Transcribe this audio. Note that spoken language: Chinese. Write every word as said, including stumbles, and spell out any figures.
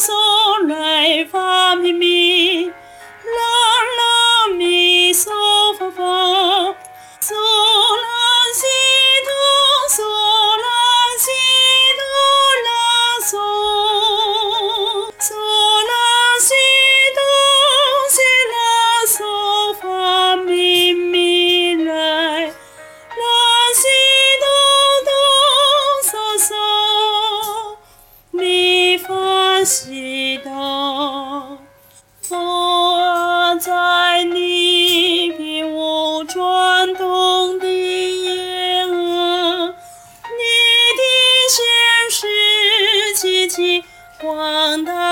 嗦来发咪咪，啦啦咪嗦发发，嗦啦西哆嗦啦西哆啦嗦，嗦啦西哆西啦嗦发咪咪来，啦西哆哆嗦嗦，咪发西哆。风啊，在你比我转动的眼啊，你的现实奇迹广大。